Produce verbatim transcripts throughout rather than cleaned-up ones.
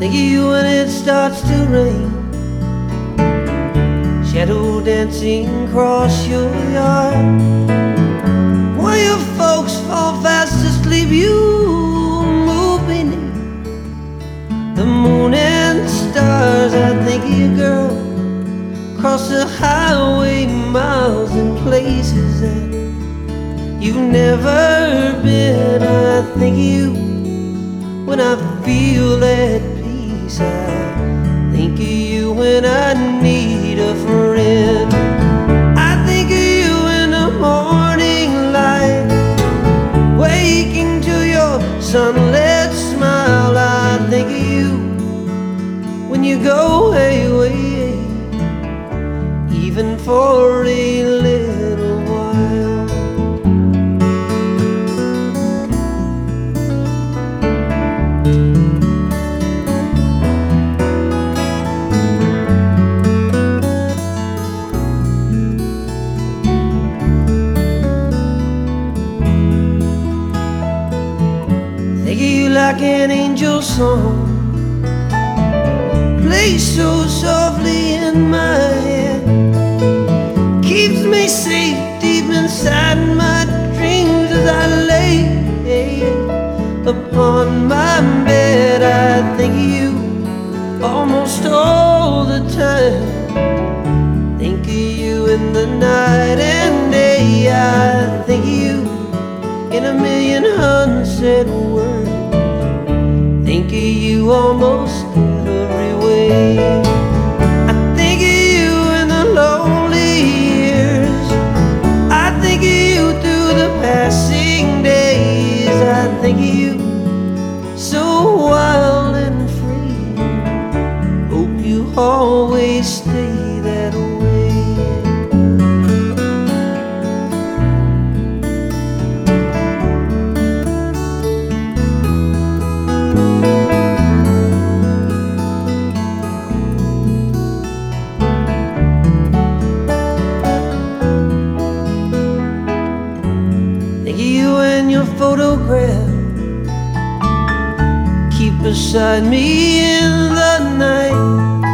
think of you when it starts to rain. Shadow dancing across your yard. While your folks fall fast asleep, you move beneath the moon and stars. I think of you, girl, across the highway, miles and places that you've never been. I think of you when I feel at peace. I think of you when I need a friend. I think of you in the morning light, waking to your sunlit smile. I think of you when you go away, away, even for a little while. Think of you like an angel song, plays so softly in my head, keeps me safe deep inside my dreams as I lay upon my bed. I think of you almost all the time. Think of you in the night and day. I think of you in a million unsaid words. Think of you almost every way. I think of you in the lonely years. I think of you through the passing days. I think of you so wild and free. Hope you always stay that way. Think of you and your photograph, keep beside me in the night.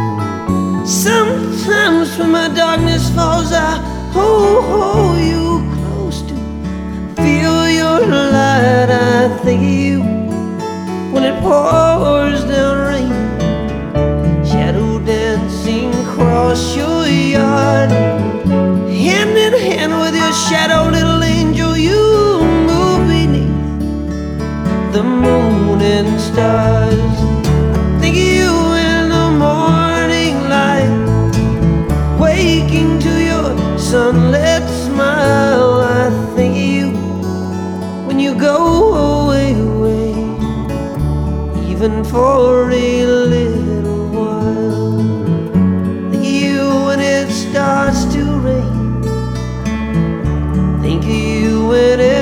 Sometimes when my darkness falls, I hold, hold you close to feel your light. I think of you when it pours down rain, shadow dancing across your yard. Hand in hand with your shadow, little angel, you move beneath the moon and stars. I think of you in the morning light, waking to your sunlit smile. I think of you when you go away, away, even for a little while. Think of you when it starts to rain. Think of you when it